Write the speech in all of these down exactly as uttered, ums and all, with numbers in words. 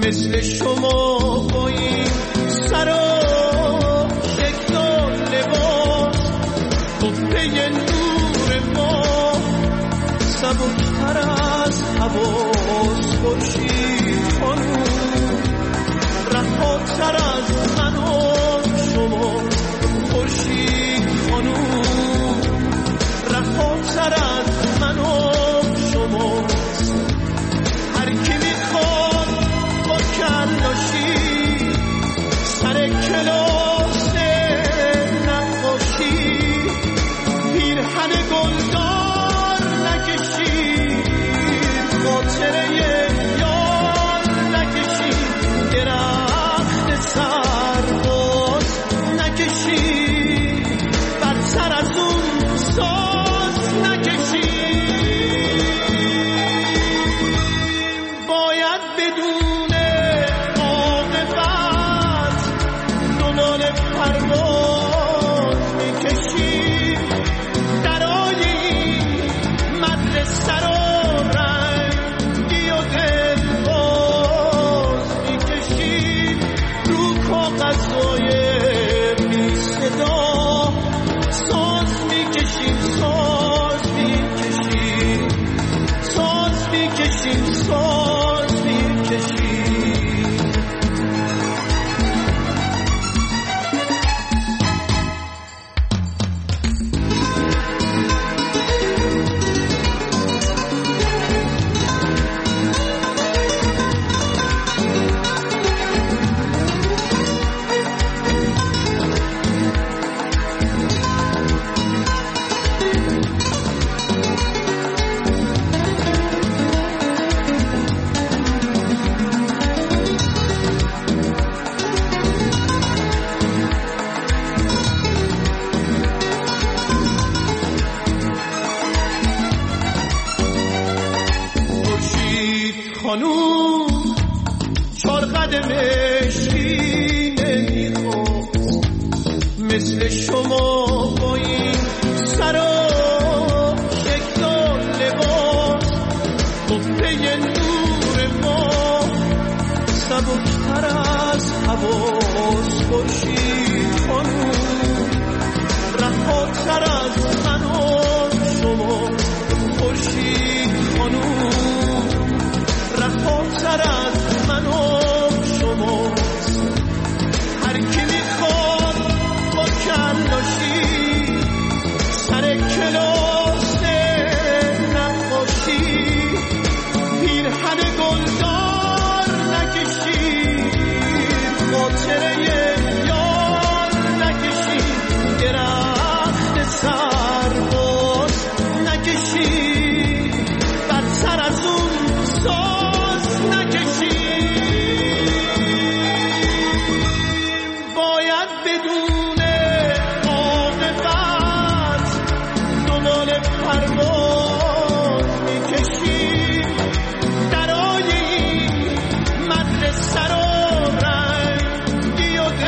مثل شما با این سر و شکل و لباس قبه نور ما سبکتر از حواس خورشید خانوم رهاتر از من و شما خورشید خانوم رهاتر از من و شما هر کی میخواد با کلاشی سر کلاس نقاشی پیرهن گلدار نکشید خاطره یار نکشید درخت سرباز نکشید بدتر از اون ساز نکشید باید بدون عاقبت دنبال پرواز میکشید درای این مدرسه رو رنگی و دلباز میکشید رو کاغذهای بی صدا ساز میکشید ساز میکشید ساز میکشید ساز میکشید خانوم چار قدمش نمیخواست مثل شما با این سر و شکل و لباس قبه نور ما سبکتر از حواس خورشید خانوم رهاتر از من و شما خورشید خانوم رهاتر از من و شما هر کی میخواد با کلاشی سر کلاس نقاشی پیرهن گلدار نکشید خاطره یار نکشید درخت سرباز نکشید بدتر از اون ساز نکشید باید بدون عاقبت دنبال پرواز میکشید درای این مدرسه رو رنگی و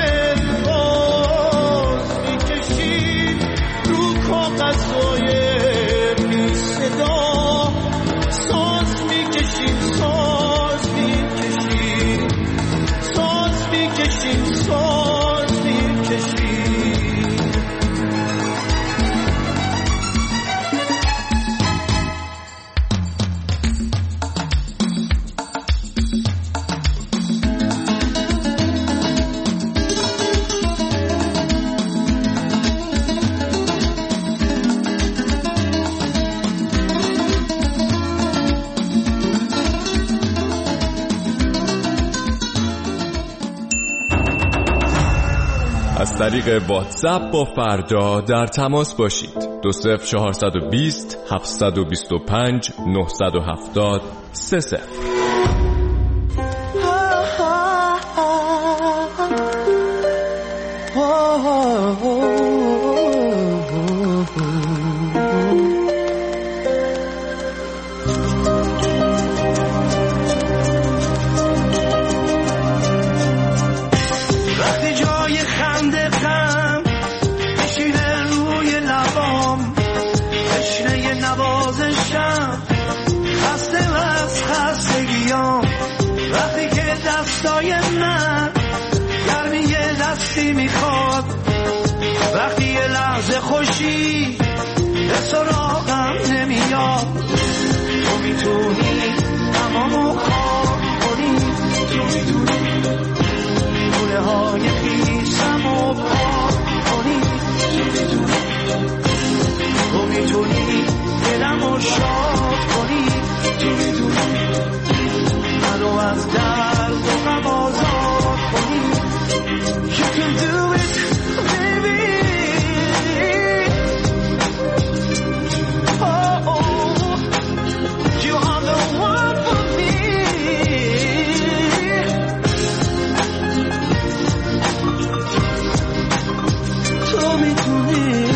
دلباز میکشید رو کاغذهای بی صدا ساز میکشید ساز میکشید ساز میکشید ساز میکشید از طریق واتساپ با فردا در تماس باشید. دو صفر چهارصد و بیست هفتصد و بیست و پنج نهصد و هفتاد سه صفر. وقتی جای خنده غم بشینه روی لبام تشنه نوازشم خسته و از خسته باشی به سراغم نمیاد. تو میتونی تمامو کار کنی، تو میتونی گونه های خیسمو پاک کنی، تو میتونی دلمو شاد کنی، تو میتونی منو از درد و غم آزاد کنی. You can do it baby. Oh, oh, you are the one for me. تو میتونی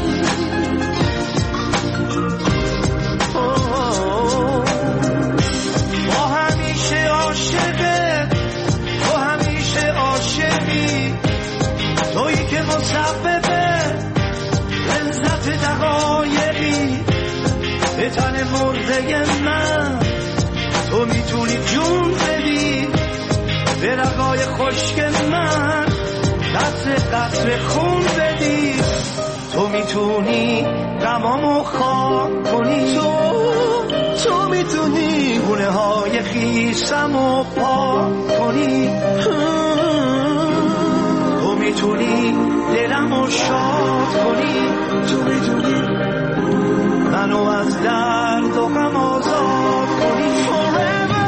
لذت دقایقی به تن مرده من، تو میتونی جون بدی به رگای خشک من، قطر قطر خون بدی، تو میتونی غمامو خاک کنی، تو تو میتونی گونه های خیسمو پاک کنی، تو میتونی دلمو شاد کنی، تو میتونی منو از درد و غم آزاد کنی. Forever.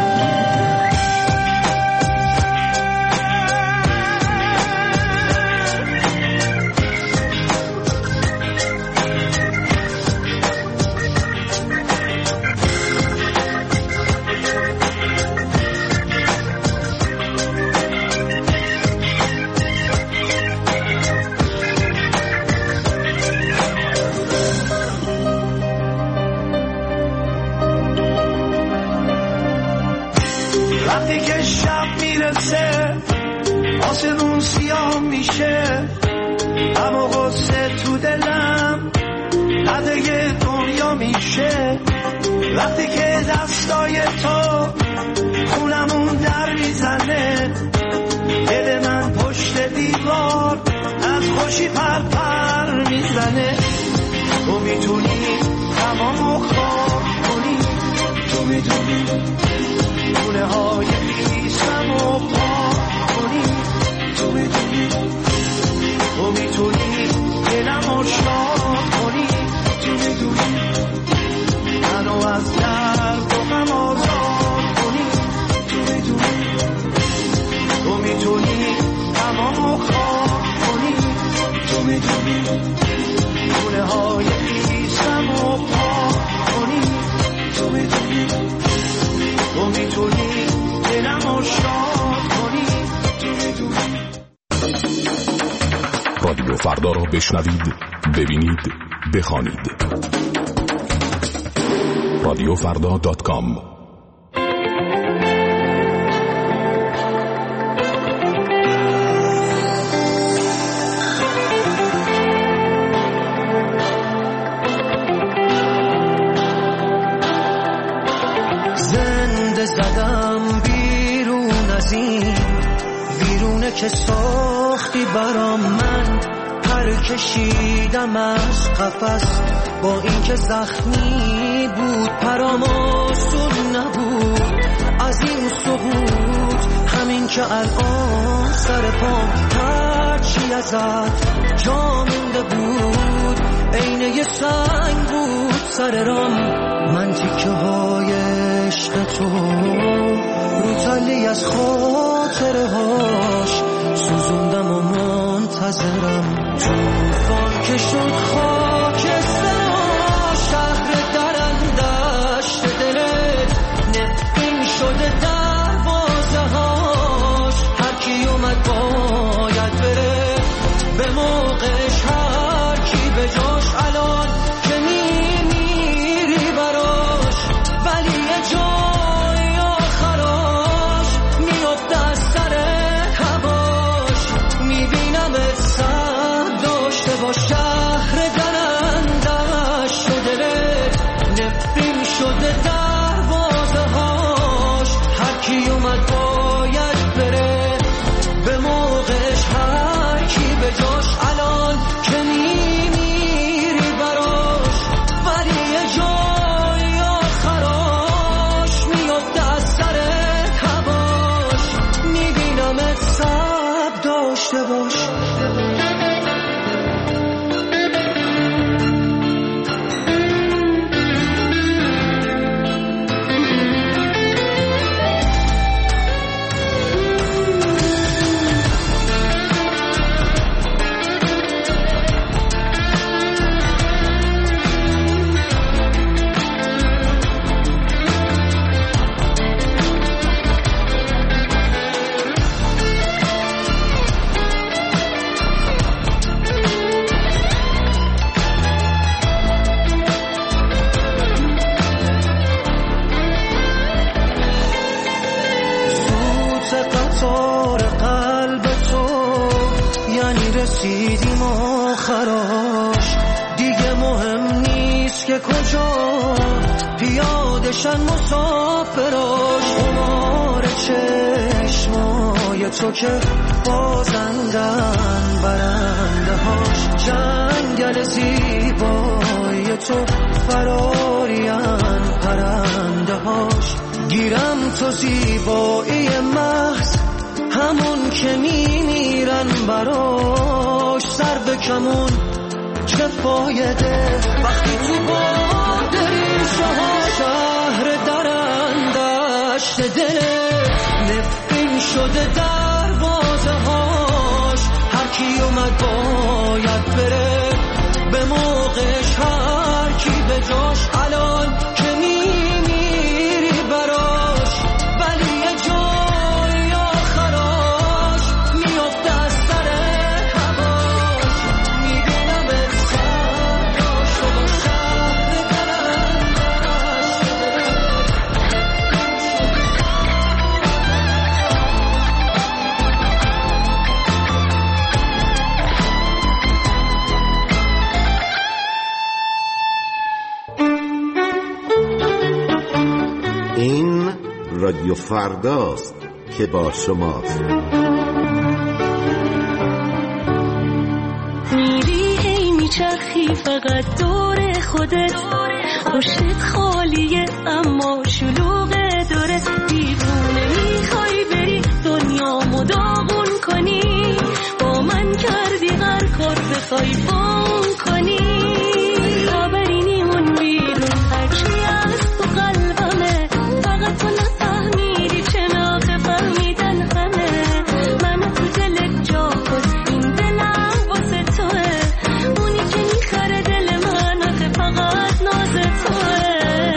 وقتی که شب میرسه آسمون سیاه میشه، غم و غصه تو دلم قدر دنیا میشه، وقتی که دستای تو خونمون در میزنه، دل من پشت دیوار از خوشی پر پر میزنه، تو میتونی تمامو خاک کنی، تو میتونی گونه های خیسمو پاک کنی، تو میتونی تو میتونی دلمو شاد کنی، تو میتونی منو از درد و غم آزاد کنی، تو میتونی تو میتونی تمامو خاک کنی، تو میتونی گونه های خیسمو پاک کنی، تو میتونی تو میتونی دلمو شاد کنی، تو میتونی. رادیو فردا را بشنوید، ببینید، بخوانید. رادیو فردا دات کام. زنده زدم بیرون از این بیرونه که ساختی برام، من پر کشیدم از قفس با این که زخمی بود، پرام آسون نبود از این سقوط، همین که الان سر پام هرچی ازت جا مونده بود عینه یه سنگ بود سر رام، من تیکه های عشق تو رو تلی از خاطره هاش سوزوندم و منتظرم، توفان که شد خاک سرا شهر درندشت دلت نفرین شده دروازه هاش، هر کی اومد باید بره به موقعش، هر کی به جاش الان که میمیری براش، ولی یه جای آخراش میفته از سر هواش، میبینم سر داشته با شهر درندش. رسیدیم آخراش، دیگه مهم نیست که کجا پیادشن مسافراش. عمار چشمای تو که بازندن برنده هاش، جنگل زیبای تو فرارین پرنده هاش. گیرم تو زیبایی محض همون که میمیرن براش، سر به کمون چه فایده وقتی تو بادری شها. شهر درندشت دل نفرین شده دروازه هاش، هر کی اومد باید بره به موقعش، هر کی به جاش. الان که میمیری براش ولی یه جای آخراش میفته از سر هواش. میبینم سرداش و با شهر درندش. این رادیو فرداست که با شماست. میری هی میچرخی فقط دور خودت، پشتت خالیه اما شلوغه دورت. دیوونه میخوای بری دنیامو داغون کنی، با من کردی هر کار بخوای بام کنی. خبری نیمون بیرون هرچی از تو قلبمه، فقط تو نفهمیدی چناخه فهمیدن همه. منو تو دلت جا کن، این دلم واسه توه، اونی که میخره دل من آخه فقط ناز توه.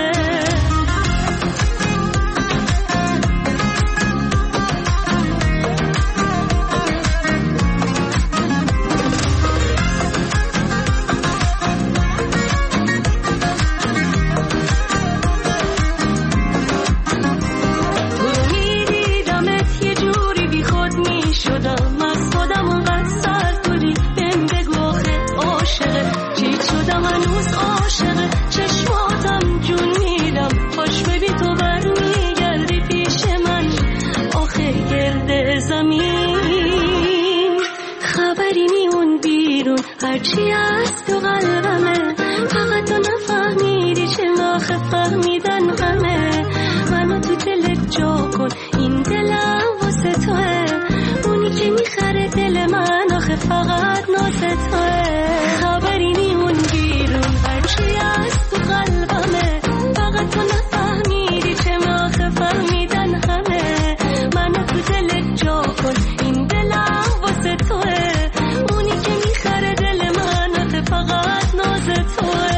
هرچی از تو قلبمه، فقط تو نفهمیدی چه آخه فهمیدن همه. منو تو دلت جا کن، این دلم واسه توه، اونی که میخره دل من آخه فقط ناز توه. خبری نیمون بیرون هرچی از تو قلبمه، فقط تو نفهمیدی چه آخه فهمیدن همه. منو تو دلت جا کن، این دلم واسه توه، اونی که میخره دل من آخه فقط ناز توه.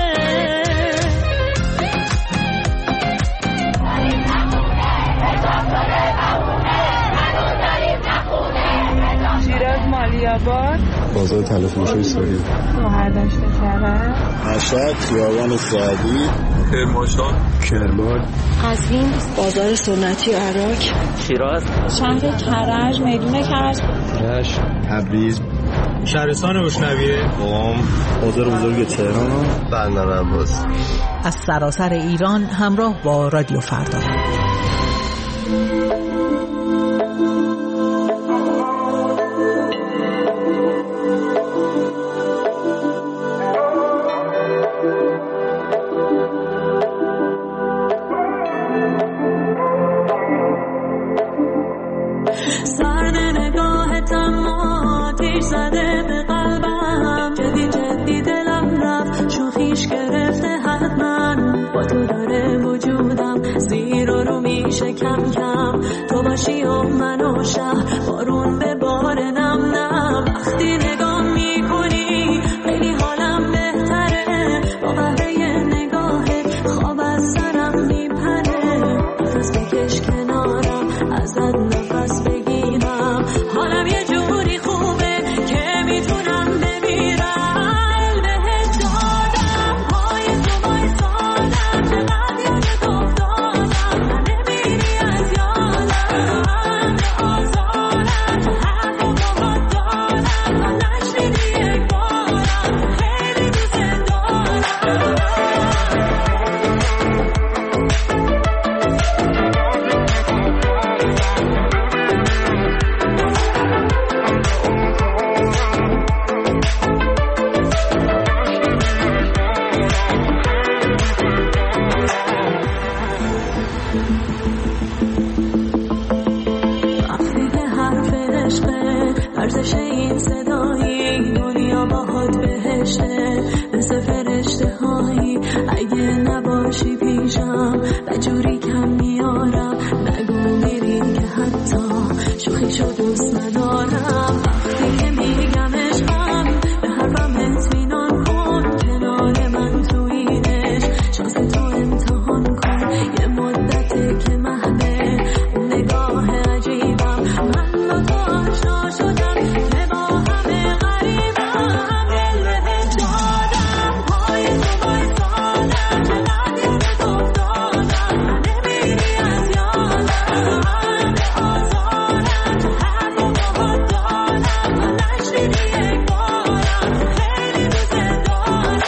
شیراز مالیاباد، بازار تلفروشی سوری، مهردشت کرد، مشهد، خیابان سعدی، کرمانشاه، کرمان، قزوین، بازار سنتی عراق، شیراز، شهر کرج، میدون کرج، رشت، تبریز، شهرستان روشنویه، قم، بازار بزرگ تهران، بندر عباس. از سراسر ایران همراه با رادیو فردا. کم کم تو باشی و من و شهر بارون به بار نم نم. وقتی نگاه میکنی خیلی حالم بهتره، با قهره نگاهت خواب از سرم میپره. نفس بکش کنارم ازت نفس بگیرم، حالم یه جوری خوبه که میتونم بمیرم. بهت دادم پای تو بایستادم، چقدر یادت افتادم، نمیری از یادم. من به آزارم گذشته مثل فرشته هایی اگه نباشی پیشم و جوری کم میارم نگو میری که حتی شوخیشو دوست ندارم وقتی که میگم عشقم به حرفم اطمینان کن کنار من تو اینش شانس تو امتحان کن یه مدته که محبه اون نگاه عجیبم من با تو آشنا شدم که با همه غریبم دل بهت دادم پای تو بایستادم چقدر یادت افتادم نمیری از یادم همه آزارم تو هر رو باهات دارم نشنیدی یک بارم خیلی دوست دارم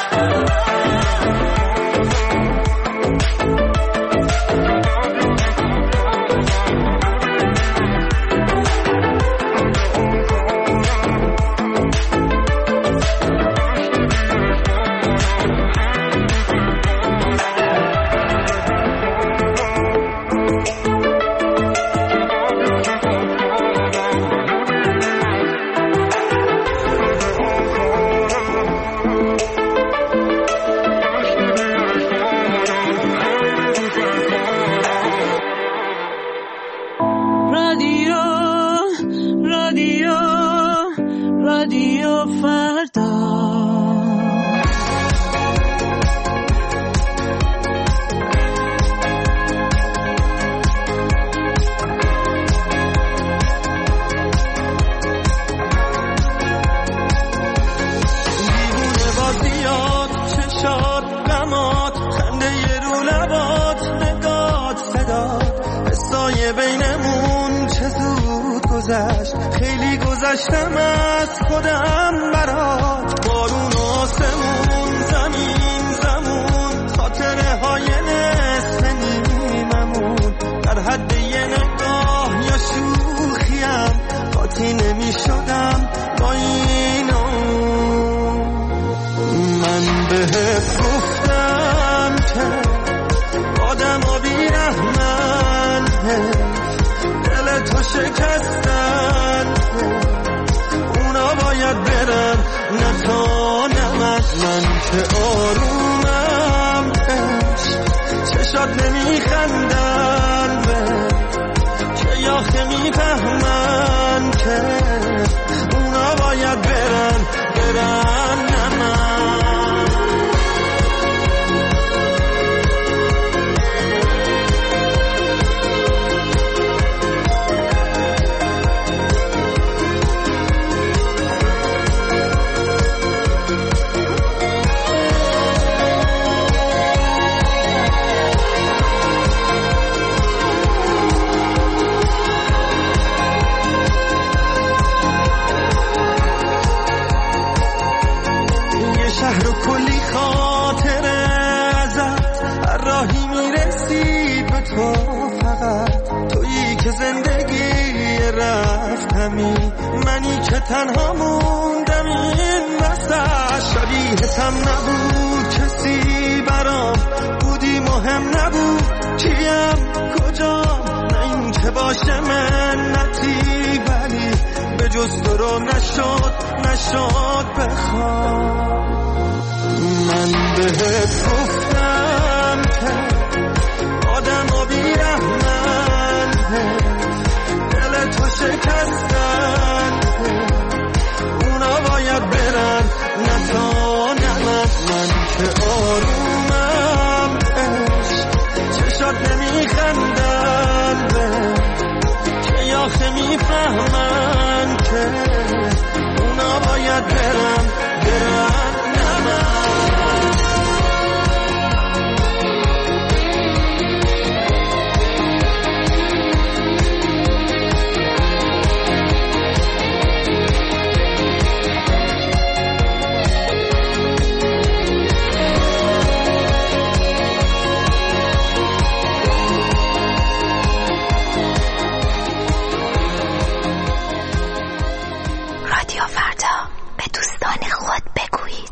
رادیو رادیو رادیو فردا دیوونه بازیات چشات غمات خنده ی رو لبات نگات صدات حسای بینمون چه زود گذشت خیلی گذشتم از خودم برات بارون آسمون زمین زمون خاطره های نصف نیممون در حد یه نگاه یا شوخیم قاطی نمی شدم با اینو من بهت گفتم که آدم ها بیرحمن دل تو شکستن اونا باید برن نه تا نه من من که آرومم عشق چشات نمیخندن به که یاخه میفهمن که اونا باید برن برن نه من شهر و کلی خاطره ازت هر راهی میرسی به تو فقط تویی که زندگی رفتمی منی که تنها موندم این وسط شبیهتم نبود کسی برام بودی مهم نبود کیم کجام نه این که باشه منتی ولی به جز تو رو نشد نشد بخوام من بهت گفتم که آدم ها بیرحمن دل تو شکستن اونا باید برن نه تا نه من من که آرومم عشق چشات نمیخندن به که یاخه میفهمن که اونا باید برن برن نه من رادیو فردا به دوستان خود بگویید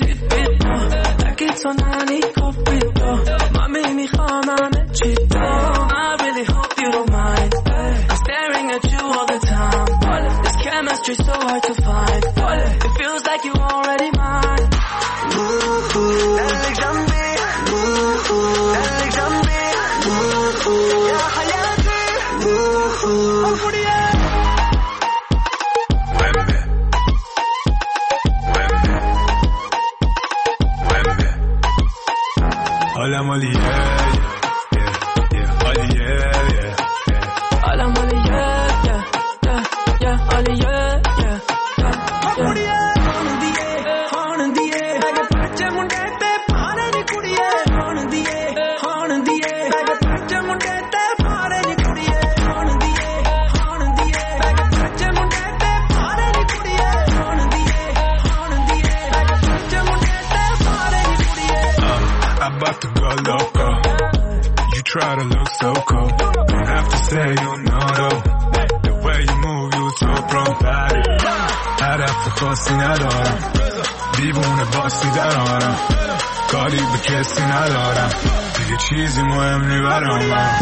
tidbit like it's on any coffee door. Mommy میخوام همه چی دار. I really hope you don't mind. I'm staring at you all the time. This chemistry so hard to find. It feels like you already mine. دلك جنبي دلك جنبي يا حياتي أفريا Hola Molly, yeah, yeah, yeah, Molly, yeah, yeah, yeah. Hola Molly, yeah, yeah, yeah, yeah, Molly, yeah, yeah, yeah, yeah. Horn in the air, horn in the air. Like a patch of munde te paare ni kudiye. Horn in the air, horn in the air. Like a patch of munde te paare ni kudiye. Horn in the air, horn in the air. Like a patch of munde te paare ni kudiye. Horn in the air, horn in the air. Like a patch of munde te paare ni kudiye. I'm about to go loco. You try to look so cold. Don't have to say you know though. The way you move, you so pro-body. هدف خاصی ندارم. دیوونه باسی درارم. کاری به کسی ندارم. دیگه چیزی مهم نی برام من.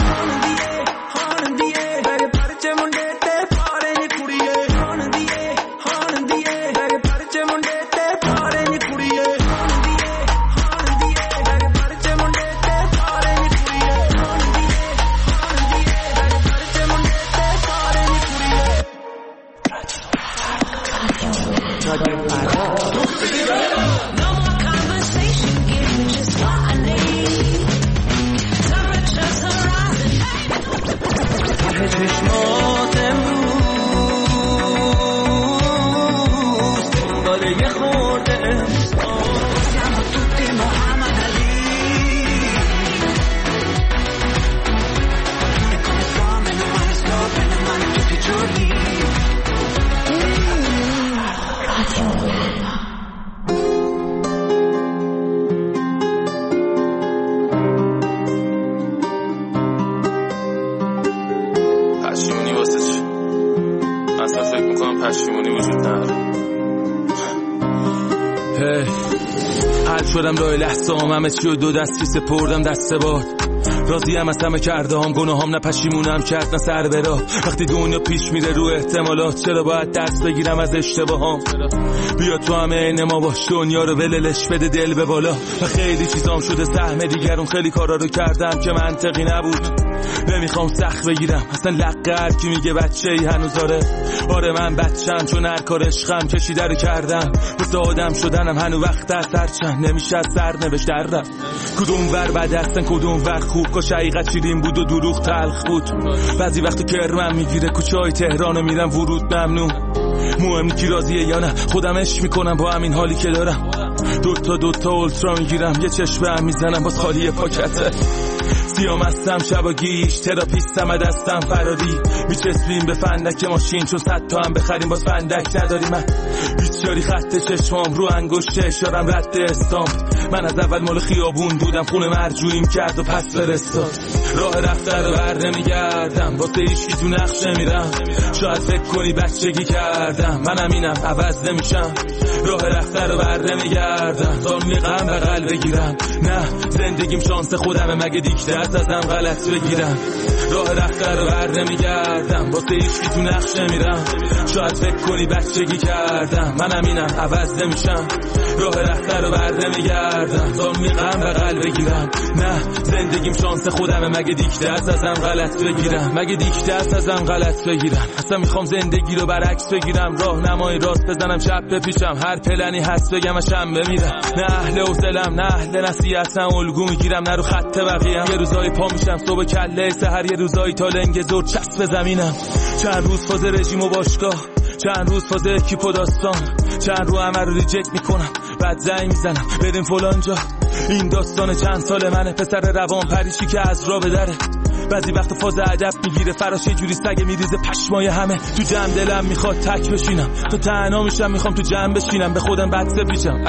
شدم راه لحظه هم همه چی و دو دستی سپردم دست باد. راضی هم از همه کرده هم گناه هم نه پشیمونم کرد نه سر برا. وقتی دنیا پیش میره رو احتمالات چرا باید دست بگیرم از اشتباه هم. بیا تو همه این ما باش دنیا رو وللش بده دل به بالا. و خیلی چیزام شده سهم دیگرون خیلی کارا رو کردم که منطقی نبود. نمیخوام سخت بگیرم اصلا لقه هر کی میگه بچه ای هنوز آره. آره من بچم چون هر کار عشقم کشیده رو کردم. واسه آدم شدنم هنو وقت از هر چند نمیشه از سر نوشت دردم. کدوم ور بد هستن کدوم ور خوب کاش حقیقت شیرین بود و دروغ تلخ بود. بعضی وقت کرمم میگیره کوچه های تهرانو میرم ورود ممنوع. مهم کی راضیه یا نه خودم عشق میکنم با همین حالی که دارم. دوتا دوتا اولترا میگیرم یه چشم هم میزنم باز خالی پاکته. سیام هستم شبا گیش تراپیستم دستم فراری. میچسبیم به فندک ماشین چون صد تا هم بخریم باز فندک نداری. من بیچاری خط چشمام رو انگشت اشارم رد استامپ. من از اول مال خیابون بودم خونه مرجوعیم کرد و پس فرستاد. راه رفته رو بر نمیگردم واسه هیچکی تو نقش نمیرم. شاید فکر کنی بچگی کردم منم اینم عوض نمیشم. راه رفته رو بر نمیگردم تا میقم بغل بگیرم. نه زندگیم شانس خودمه مگه دیکته است ازم غلط بگیرم. راه رفته رو بر نمیگردم واسه هیچکی تو نقش نمیرم. شاید فکر کنی بچگی کردم منم اینم عوض نمیشم. راه رفته رو بر نمیگردم تا میقم بغل بگیرم. نه زندگیم شانس خودمه مگه دیکته است ازم غلط بگیرم. مگه دیکته است ازم غلط بگیرم. اصلا میخوام زندگی رو برعکس بگیرم. راه نمای راست بزنم چپ بپیچم. هر پلنی هست بگم اشم بمیرم. نه اهل حوصله‌ام نه اهل نصیحتم. الگو میگیرم نه رو خط بقیه‌ام. یه روزایی پا میشم صبح کله سحر یه روزایی تا لنگ زور چسب زمینم. چند روز فاز رژیم و باشگاه چند روز فاز اکیپ و داستان. چند رو همه رو ریجکت میکنم بعد زنگ میزنم بریم فلان جا. این داستان چند سال منه پسر روان پریشی که از راه بدره. بعضی وقت فاز ادب میگیره فراش یه جوری سگ میریزه پشمای همه. تو جمع دلم میخواد تک بشینم تو تنها میشم میخوام تو جمع بشینم. به خودم بد پیچم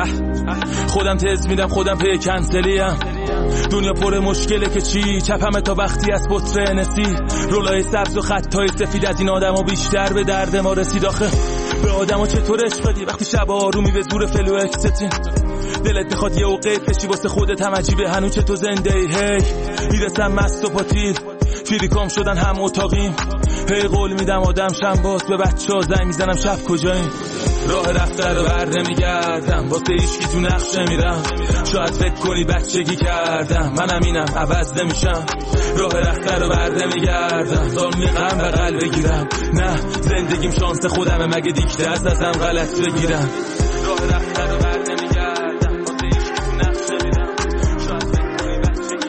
خودم تز میدم خودم پی کنسلیم. دنیا پر مشکله که چی چپمه تا وقتی از بطره نسی. رولای سبز و خطای سفید از این آدما بیشتر به درد ما رسید. آخه به آدما چطور عشق بدی وقتی شب آرومی به زور فلو اکستین. دلت میخواد یه اوقات بشی واسه خودت هم عجیبه هنوز که تو زنده ای. هی میرسم مست و پاتیل فیریکام شدن هم اتاقیم. هی قول میدم آدم شم باز به بچه ها زنگ میزنم شب کجاییم. راه رفته رو بر نمیگردم واسه ایشکی تو نقشه میرم. شاید فکر کنی بچگی کردم منم اینم عوض نمیشم. راه رفته رو بر نمیگردم ظالمی غم بغل بگیرم. نه زندگیم شانس خودمه مگه دیکته از ازم غلط بگیرم. راه رفته رو بر نمیگردم واسه ایشکی تو نقشه میرم. شاید فکر کنی بچگی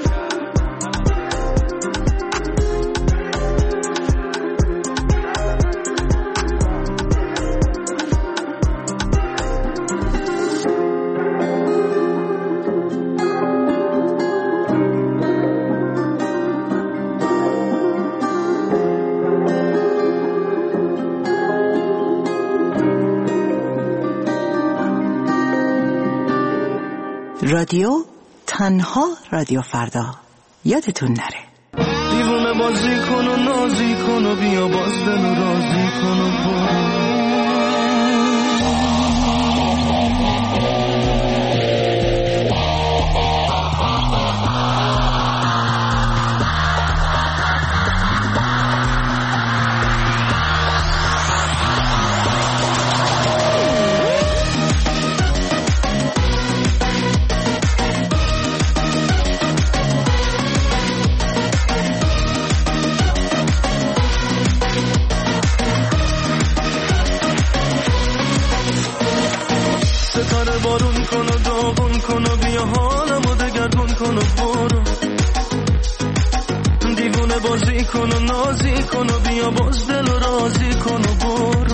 رادیو تنها رادیو فردا یادتون نره. دیوونه بازی کن و نازی کن و بیا باز دل و رازی کن و برو. بارون کن و داغون کن و بیا حالمو دگرگون کن و برو. دیوونه بازی کن و نازی کن و بیا باز دل و رازی کن و برو.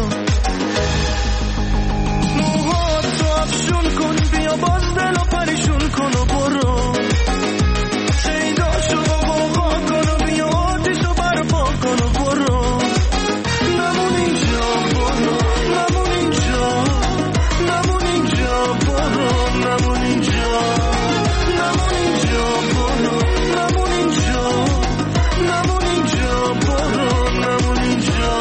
موهاتو افشون کن بیا باز دل و پریشون کن و برو. شیداشو بابا کن و بیا آتیشو برپا کن و برو. نمون اینجا برو نمون اینجا نمون اینجا برو نمون اینجا نمون اینجا برو نمون اینجا نمون اینجا برو نمون اینجا.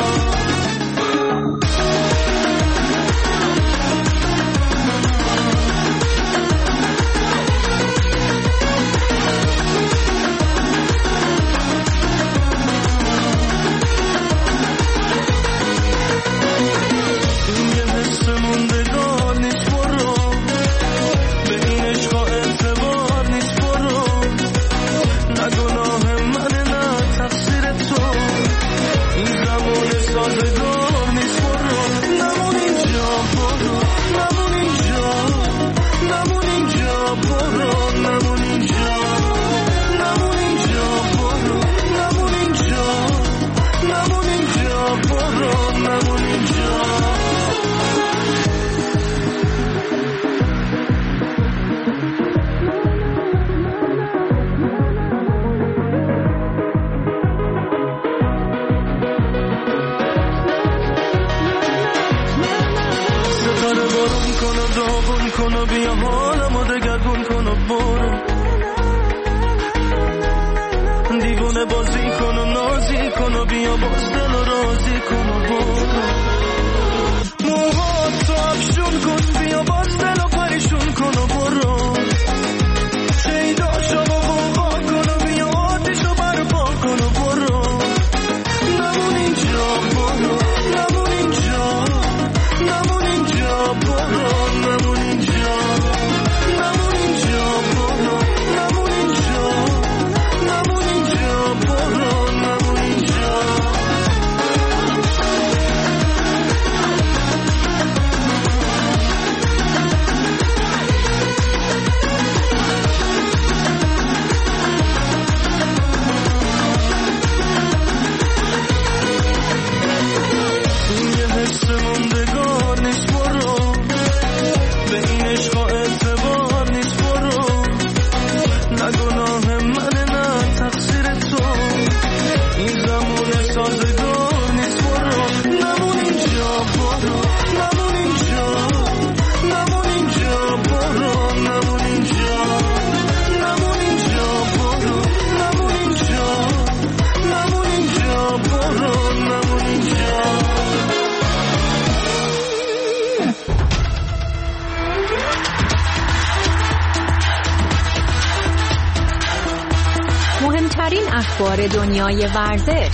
آخرین اخبار دنیای ورزش،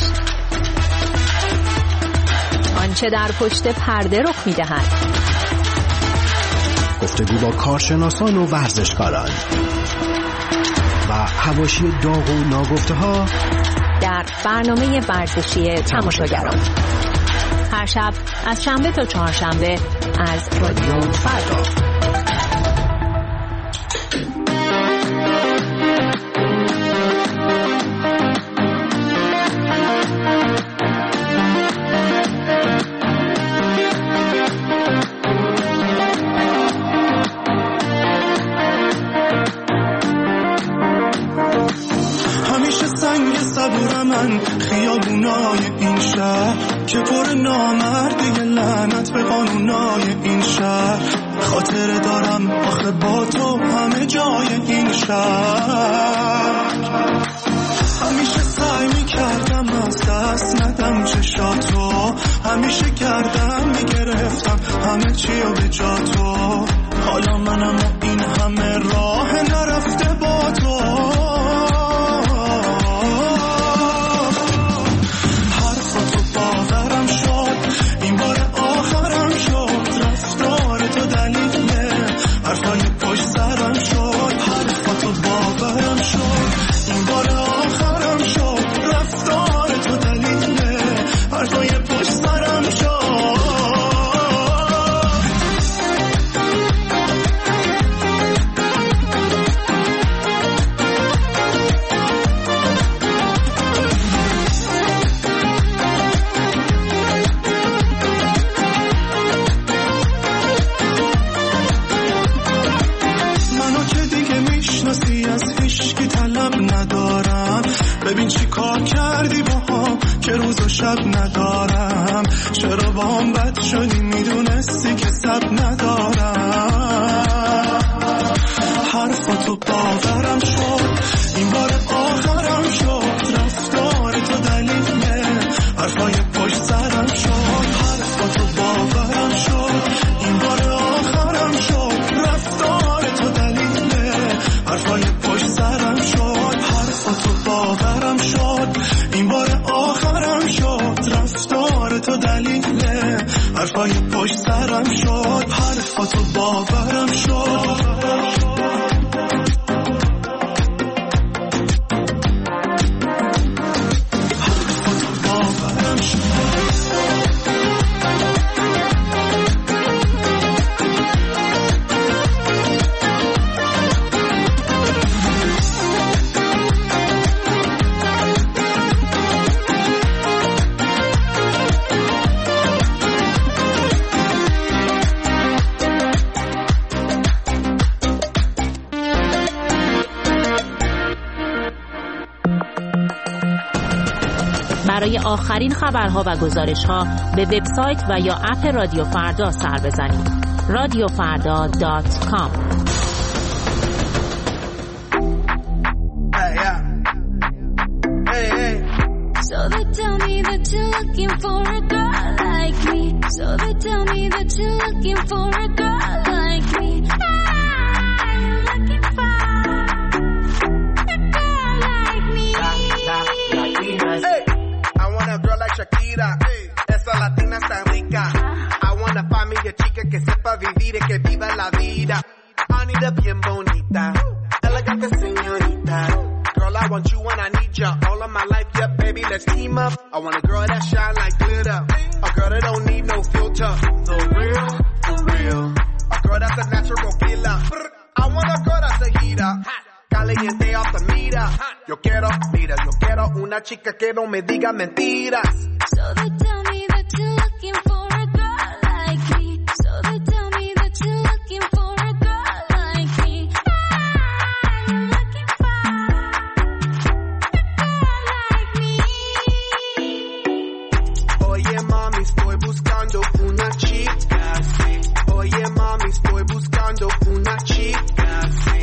آنچه در پشت پرده رخ می‌دهد، گفتگو با کارشناسان و ورزشکاران و حواشی داغ و ناگفته‌ها در برنامه ورزشی تماشاگران. هر شب از شنبه تا چهارشنبه از رادیو فردا. خیابونای این شهر که پر نامرد یه لعنت به قانونای این شهر، خاطره دارم آخه با تو همه جای این شهر. همیشه سعی میکردم از دست ندم چشاتو، همیشه کردم میگرفتم همه چیو به جا تو، حالا منم و این همه راه نرفته با تو. ببین چی کار کردی با هم که روز و شب ندارم، چرا با هم بد شدی میدونستی که سب ندارم. حرفاتو باورم شد این بار آخرم شد، رفتار تو دلیله حرفای پشت سرم شد. حرفاتو باورم شد این بار آخرم شد، رفتار تو دلیله حرفای پشت سرم شد. حرفاتو باورم شد این بار آخرم شد، رفتار تو دلیله حرفای پشت سرم شد. حرفاتو باورم شد. برای آخرین خبرها و گزارش‌ها به وبسایت و یا اپ رادیو فردا سر بزنید. رادیو فردا دات کام. So they tell me that you're looking for a girl like me. So they tell me that you're looking for a girl like me. I'm looking for a girl like me. Hey, I want a girl like Shakira. Hey, esa latina está rica. I want a familia chica que sepa vivir y que viva la vida. Anita bien bonita, elegante señorita. Girl, I want you and I need ya all of my life, yeah, baby, let's team up. I want a girl that shine like glitter, a girl that don't need no filter, the real, for real, a girl that's a natural killer. I want a girl that's a heater, caliente off the meter. Yo quiero, mira, yo quiero una chica que no me diga mentiras. So they tell me that you're looking for a girl like me. So they tell me that you're looking for a girl like me. I'm looking for a girl like me. Oye mami, estoy buscando una chica, sí. Oye mami, estoy buscando una chica, sí.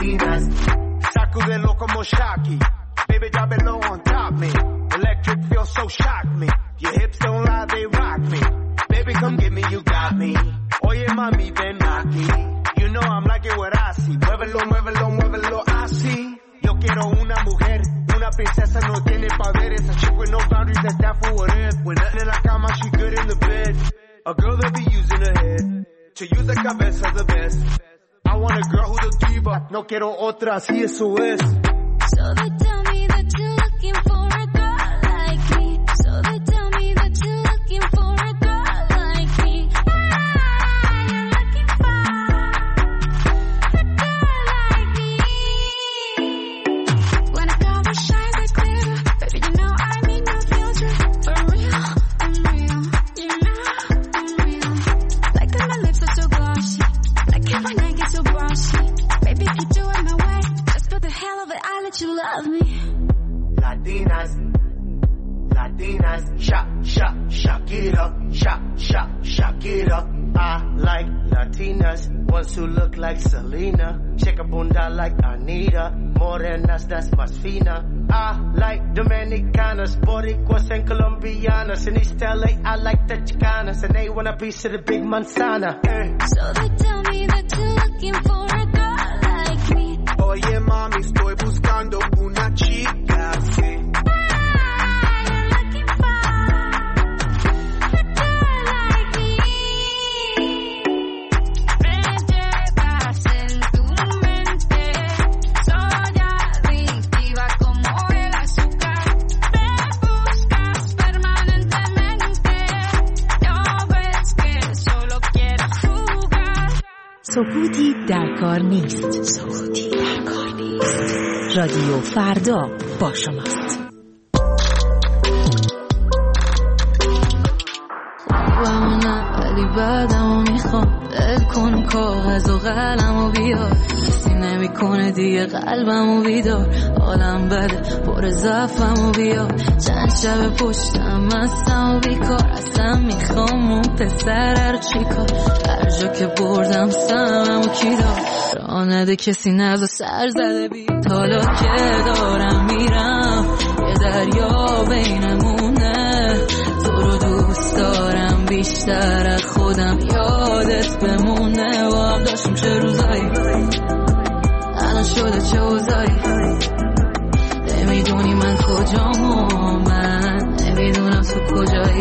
Latinas. Sacudelo como Shocky. Baby, drop it low on top me. Electric feels so shock me. Your hips don't lie, they rock me. Baby, come get me, you got me. Oye, mami, ven aquí. You know I'm like it what I see. Muévelo, muévelo, muévelo así. Yo quiero una mujer, una princesa, no tiene poderes. A chick with no boundaries, that's that for what it is. When nothing in la cama, she good in the bed. A girl that be using her head to use the cabeza the best. I want a girl who'll give up. No quiero otra, así eso es. So they tell me that you're looking for a girl like me. So they tell me that you're looking for a girl like me. Ah, you're looking for a girl like me. When a girl that shines like glitter, baby, you know I need no filter. For real, I'm real. You know I'm real. Like that my lips are so glossy. Like every night gets so bossy. Baby, if you do it my way, just for the hell of it, I let you love me. Latinas, Latinas, shock, shock, shock it up, shock, shock, shock it up. I like Latinas, ones who look like Selena, shake a bunda like Anita, morenas, that's más fina. I like Dominicanas, Boricuas and Colombianas, in East L A I like the Chicanas, and they want a piece of the big manzana. Eh. So they tell me that you're looking for a girl like me. Oye mami, estoy buscando una chica así. سکوتی در کار نیست. سکوتی در کار نیست. رادیو فردا با شماست. خوبمونم ولی بعدمو میخوام دل کنم کاغذ و قلمو بیار. کسی نمیکنه دیگه قلبمو بیدار. حالم بده پر ضعفمو بیار. چند شب پشتم هستم و بیکار. اصلا میخوام اون پسر رو چیکار. هر جا که بردم سممو کی دار. راه نده کسی نزا سر زده بی. حالا که دارم میرم یه دریا بینمونه. تو رو دوست دارم بیشتر از خودم. یادت بمونه و هم داشتیم چه روزایی. الان شده چه اوزایی. نمیدونی من کجام و من نمیدونم تو کجایی.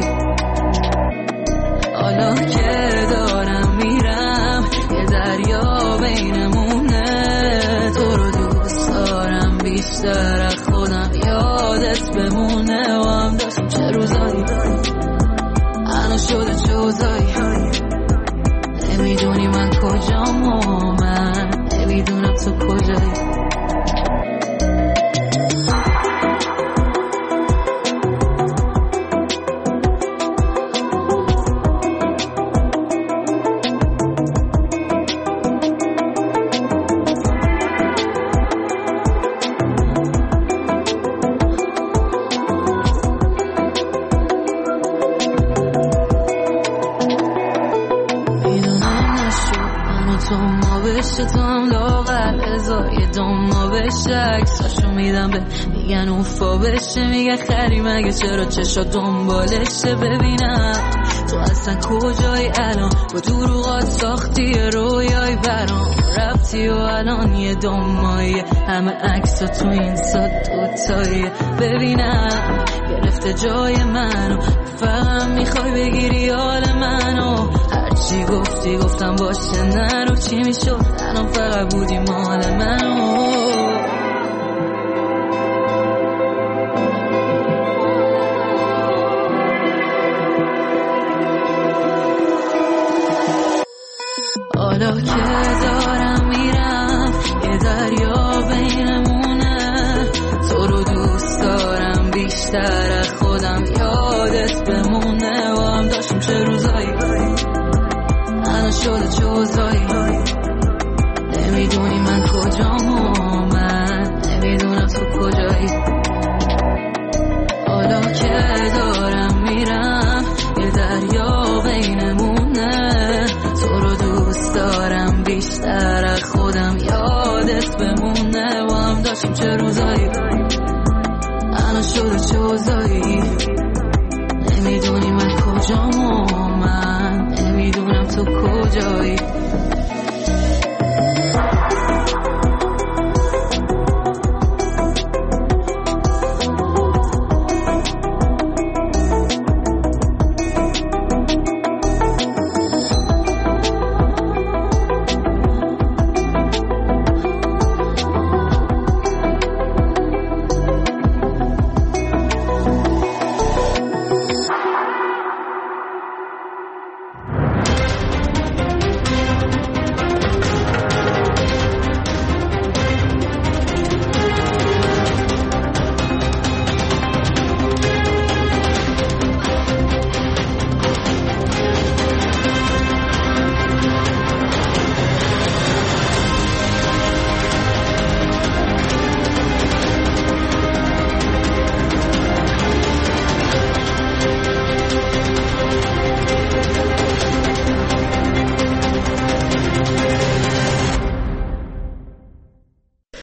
حالا که دارم میرم یه دریا بینمونه. تو رو دوست دارم بیشتر از خودم. یادت بمونه و هم داشتیم چه روزایی. الان شده چه اوزایی. نمیدونی من کجام و من نمیدونم تو کجایی. تو هم لاغر ازا یه دوما بشه. عکساشو میدم به میگن اوفا بشه. میگه خری مگه چرا چشا دنبالشه. ببینم تو اصلا کجایی الان. با دروغات ساختی رویای برام. رفتی و الان یه دومایی. همه عکسا تو این ساد دوتایی. ببینم گرفته جای منو. فقط میخوای بگیری حال منو. هرچی گفتی گفتم باشه نرو. چی میشد الان فقط بودی مال منو. حالا که دارم میرم یه دریا بینمونه. تو رو دوست دارم بیشتر از خودم. یادت بمونه و هم داشتیم چه روزایی. الان شده چه اوزایی. نمیدونی من کجام و من نمیدونم تو کجایی. حالا که دارم میرم یه دریا بینمونه. تو رو دوست دارم بیشتر از خودم. یادت بمونه داشتیم چه روزایی، الان شده چه اوضاعی. نمیدونی من کجام و من نمیدونم تو کجایی.